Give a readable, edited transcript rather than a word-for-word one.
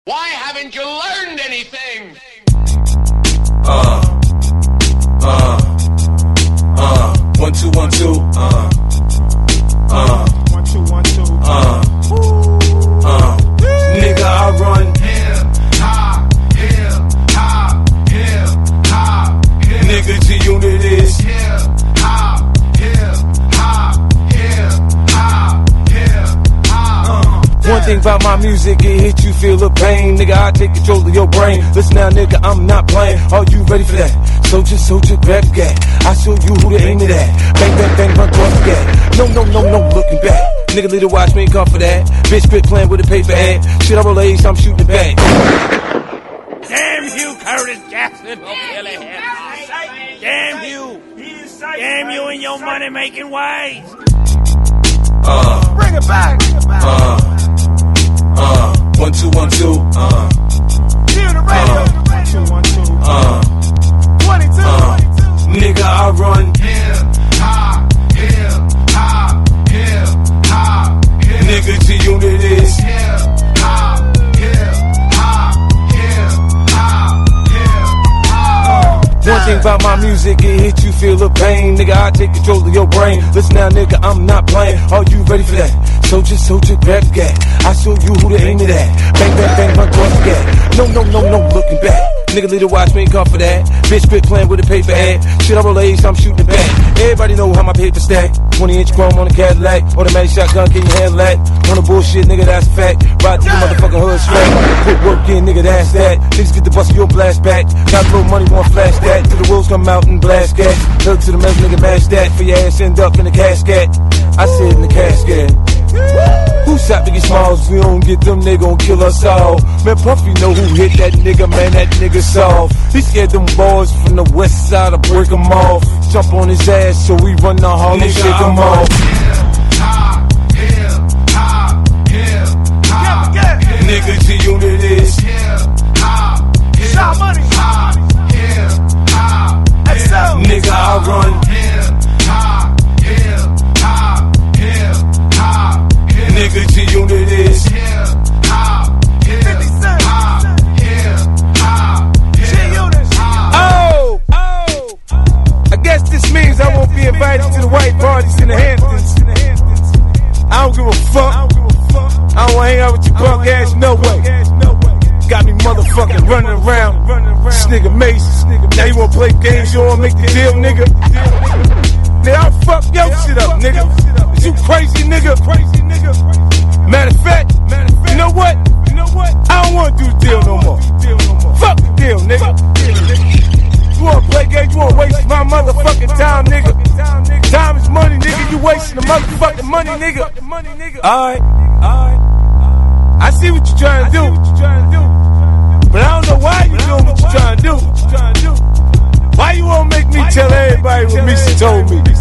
Why haven't you learned anything? 1 2 1 2 1 2 1 2 nigga, I run Hip hop, nigga, G-Unit is hip hop. One thing about my music, it hit you, feel the pain. Nigga, I take control of your brain. Listen now, nigga, I'm not playing. Are you ready for that? Soldier, grab the gat. I show you who to aim it at. Bang, bang, bang, run towards the gat. No, looking back. Nigga, little watch me ain't come for that. Bitch, quit playing with a paper ad. Shit, I roll A's, I'm shooting back. Damn you, Curtis Jackson. Damn you. Damn you and your money-making ways. Bring it back. 1 2 1 2 Hear the radio. 1 2 1 2 22. nigga, I run Hip hop. nigga, G-Unit is One thing about my music, it hit you, feel the pain. Nigga, I take control of your brain. Listen now, nigga, I'm not playing. Are you ready for that? Soldier, grab the gat. I show you who to aim it at. Bang, bang, bang, run towards the gat. No, looking back. Nigga, little watch me ain't come for that. Bitch, quit playing with a paper ad. Shit, I roll A's, I'm shooting back. Everybody know how my paper stack. 20-inch chrome on a Cadillac. Automatic shotgun, can you handle that? On the bullshit, nigga, that's a fact. Ride through the motherfucking hood straight. Put work in, nigga, that's that. Niggas get the bust of your blast back. Got a little money, want flash that. Till the wolves come out and blast gas. Look to the mess, nigga, mash that. For your ass end up in the casket. I said in the casket. Who shot Biggie Smalls? We don't get them, they gon' kill us all. Man, Puffy know who hit that nigga, man, that nigga soft. He scared them boys from the west side to break them off. Jump on his ass so we run the hall and shake him off. Nigga, G-Unit is Shot money. XL. nigga, I run nigga, G-Unit is 50 Cent. G-Unit. Oh, I guess this means I won't be invited to the white parties in the Hamptons. I don't give a fuck. I don't wanna hang out with you punk ass, no way. Got me motherfucking running around. This nigga Mace. Now you wanna play games, you wanna make the deal, nigga. Nigga, I'll fuck your shit up, nigga. You crazy nigga. Matter of fact, you know what? I don't wanna do the deal no more. Fuck the deal, nigga. You wanna play games, you wanna waste my motherfucking time, nigga. Time is money, nigga. You wasting the motherfucking money, nigga. Alright. I see what you're trying to do. But I don't know why you doing what you're trying to do. Why you wanna make me tell everybody what Misha told me?